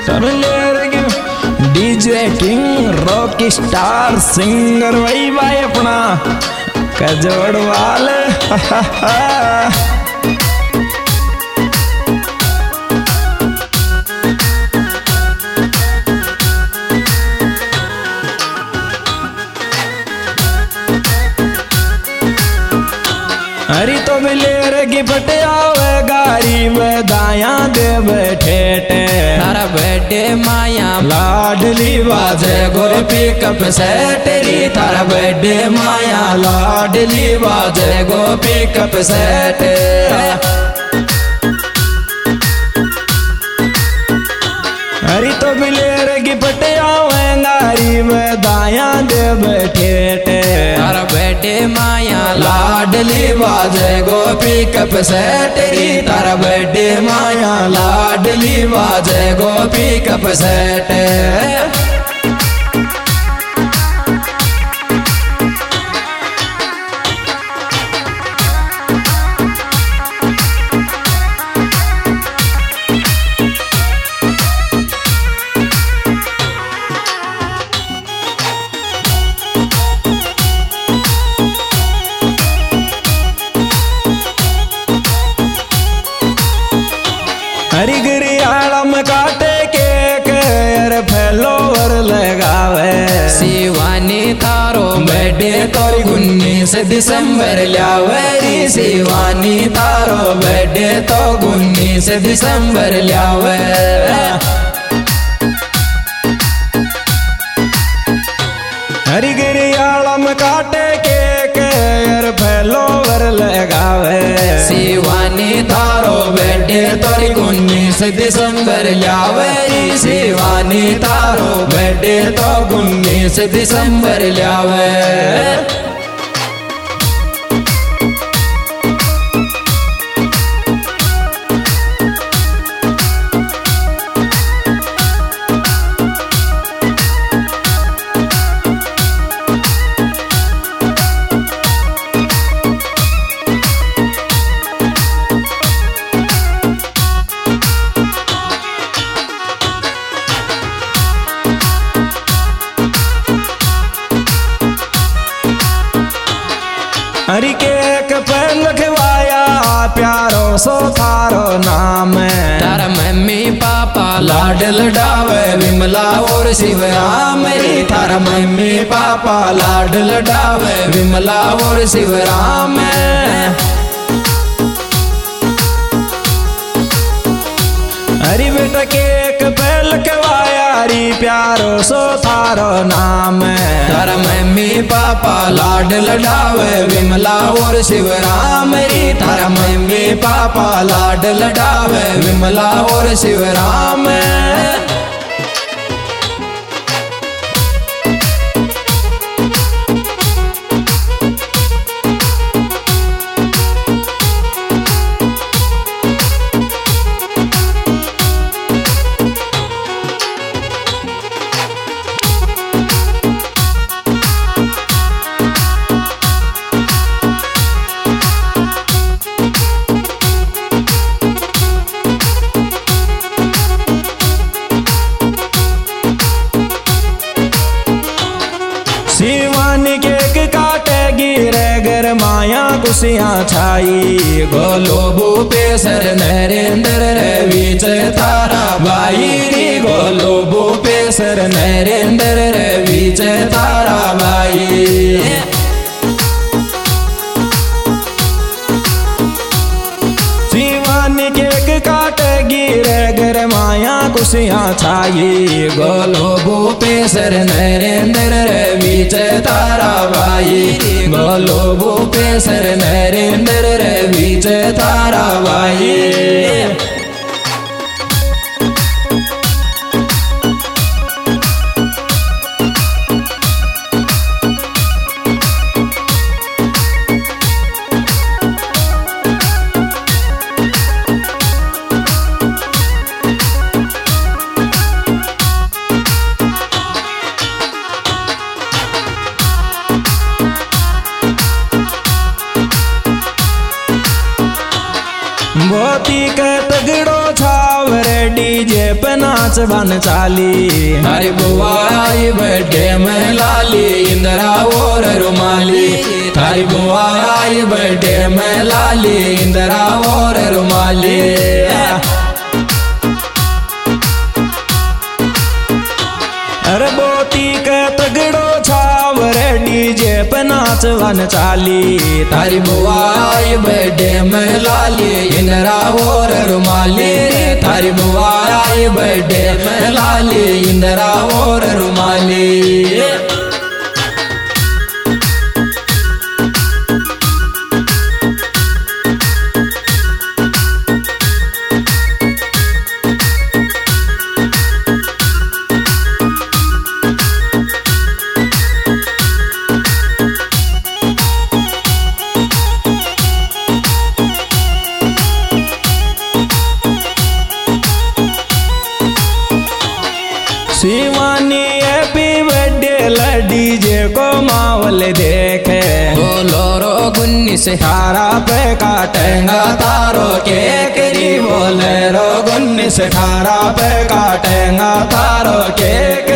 DJ king rock star singer वही भाई अपना कजोड़ वाले हरी तो मिले रे पटियावे गारी में दाया दे बैठे तारा बैठे माया लाडली बाजे गोरे पिकअप सेटरी तारा बैठे माया लाडली बाजे गो पिकअप सेट हरी तो मिले रे पटियावे गारी में दाया दे बैठे तारा बैठे माया लाडली बाजे गो पिकअप सेटरी तारा बैठे माया लाडली बाजे गो पिकअप सेट हरिगिरी आलम काटे केक यार फैलोवर लगावे शिवानी तारो बर्थडे तो 19 दिसंबर लावे शिवानी तारो बर्थडे तो 19 दिसंबर लावे हरिगिरी आलम काटे केक यार फैलोवर लगावे शिवानी तारो बर्थडे तो 19 दिसंबर लावे शिवानी तारो बर्थडे तो 19 दिसंबर लावे हरि केक पर लिखवाया प्यारो सो थारो नाम तारा मम्मी पापा लाडल डावे विमला और शिवराम री तारा मम्मी पापा लाडल डावे विमला और शिवराम हरी बेटा केक पे लिखवाया री प्यारो सो थारो नाम तारा मम्मी पापा लाडल डावे विमला और शिवराम री तारा मम्मी पापा लाडल डावे विमला और शिवराम शिवानी केक काटेगी रे घर माया खुशियाँ छाई गोलो भूपे सर नरेंद्र रे बीच तारा भाई री गोलो भूपे सर नरेंद्र रे बीच तारा भाई शिवानी केक काटेगी रे घर माया खुशियाँ छाई गोलो भूपे सर नरेंद्र रे बीच तारा भाई गोलो भूपे सर नरेंद्र रे बीच तारा भाई मोती के तग डीजे पे नाच बन चाली। थारी बुआ आई बर्थडे में लाली इंदिरा और रुमाली। थारी बुआ आई बर्थडे में लाली इंदिरा और रुमाली। अरे बोती के तगड़ो छावर डीजे पे नाच बन चाली। थारी बुआ आई बर्थडे में लाली इंदिरा और रुमाली। थारी बुआ आई बर्थडे में लाली इंदिरा और रुमाली। शिवानी हैप्पी बर्थडे डीजे को मावल देखे। बोलो रो गुन्नी से खारा पे काटेगा तारो केक री। बोले रो गुन्नी से खारा पे काटेगा तारो cake.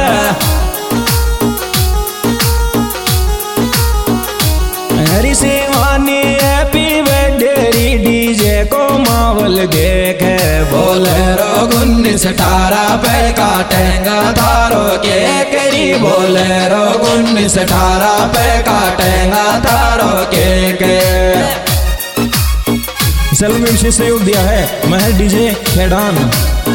Hari Shivani happy birthday DJ को मावल देखे। बोले रो गुन्नी से खारा पे काटेगा तारो केक री। बोले रो गुन्नी से खारा पे काटेगा तारो केक। फिल्म में विशेष सहयोग दिया है महल डीजे खेड़ान।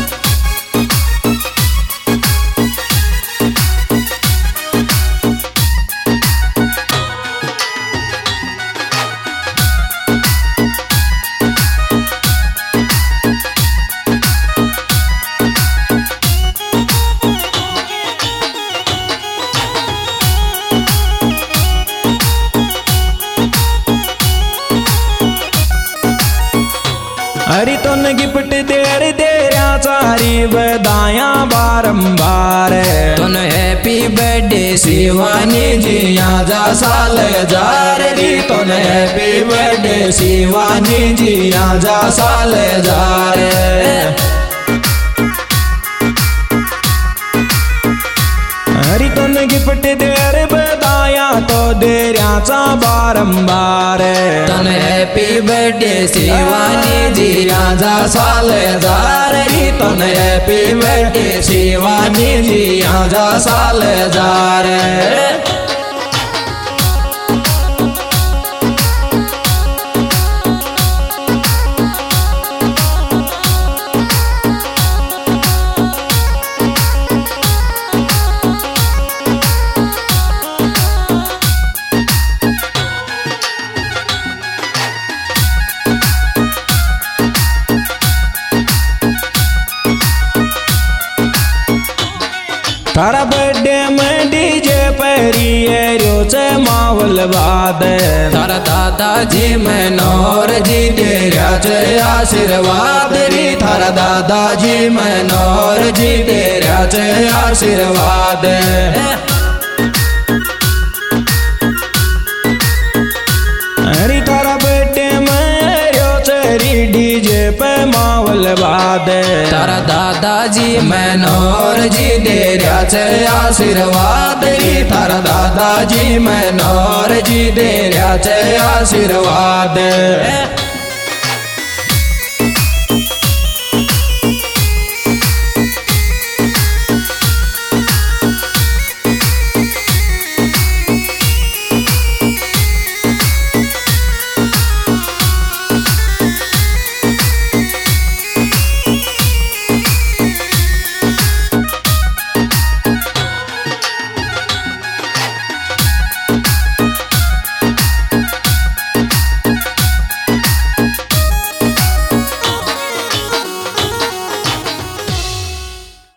हरी तो न गिफ्ट देर देरा चारी बधाया बारंबार। तुन हैप्पी बर्थडे शिवानी जी आजा साल जार री। तुन हैप्पी बर्थडे शिवानी जी आजा साल जार। हरी तो न गिफ्ट देर बधाया तो देराचा बारंबार। तुन हैप्पी बर्थडे शिवानी जी आजा साल जार री। तुन हैप्पी बर्थडे शिवानी जी आजा साल जार। थारा बर्थडे में डीजे परी है रोचे मावल बाद। थारा दादाजी में नौर जी तेरा चे आशीर्वाद री। थारा दादाजी में नौर जी तेरा चे आशीर्वाद। हरी थारा बर्थडे में रोचे डीजे पे मावल बाद। तारा दादाजी मैं नौर जी तेरा चे आशीर्वाद री। तारा दादाजी मैं नौर जी तेरा चे आशीर्वाद।